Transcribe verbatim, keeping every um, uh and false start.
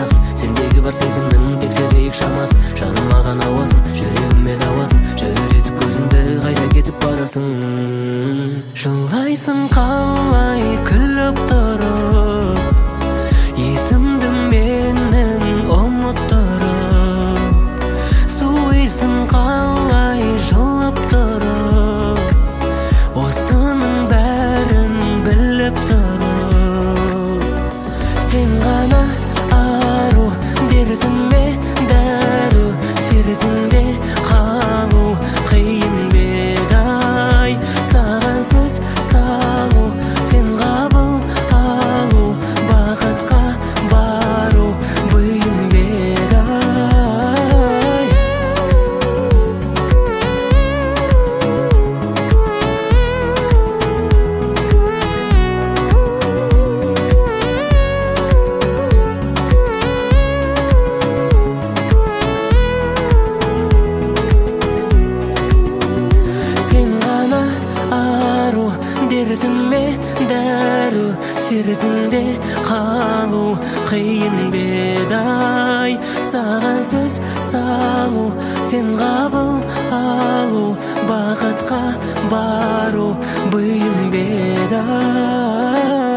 шамасын, сендегі бар сезімнің тек серейік шамасын. Жаным маған ауасын, жүрегіме дауасын, жүретіп көзімді қайда кетіп барасың. Жылайсың қалай күліп тұрып, есімді менің ұмыттырып. Суйсың қалай жылып тұрып, осының бәрін біліп тұрып. Сен ғана ару, дертіме дәру, сердіңде қалу қиын бедай. Саған сөз салу, сен қабыл алу, бақытқа бару бұйым бедай. Сен ғана ару, дертіме дәру, сердіңде қалу қиын бедай. Саған сөз салу, сен қабыл алу, бақытқа бару бұйым бедай.